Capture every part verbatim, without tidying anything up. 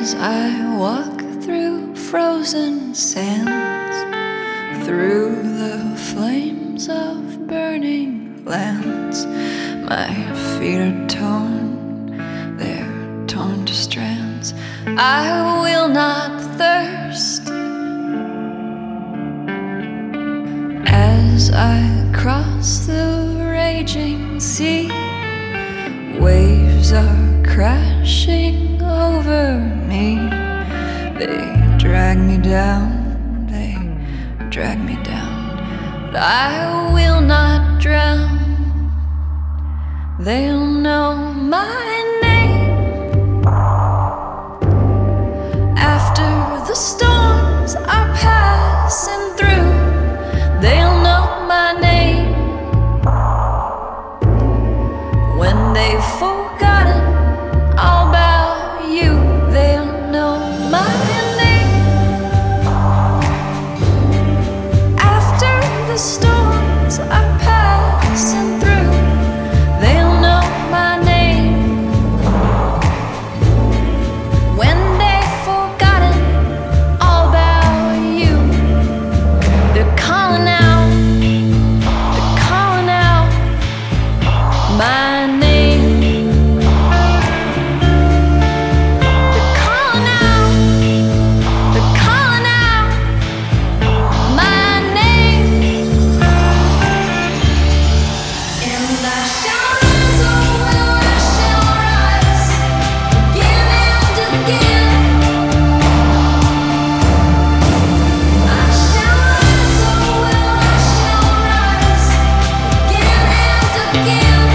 As I walk through frozen sands, through the flames of burning lands, my feet are torn, they're torn to strands. I will not thirst. As I cross the raging sea, waves are crashing over me. They drag me down, they drag me down, but I will not drown. They'll know my name. After the storms are passing through, they'll know my name. When they've forgotten all about you, they'll know my name. After the storms are passing through, they'll know my name. When they've forgotten all about you, they're calling out, they're calling out my name. They're calling out, they're calling out my name. And I shall rise, oh well, I shall rise again and again. I shall rise, oh well, I shall rise again and again.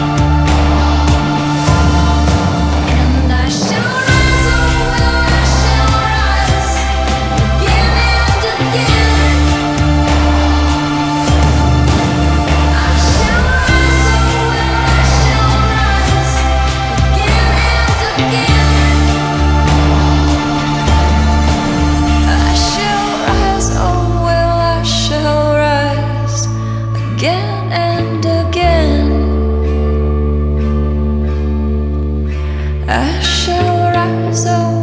And I shall rise, oh well, I shall rise again and again. I shall rise, oh well, I shall rise again and again. I shall rise, oh well, I shall rise again and again. I shall rise, oh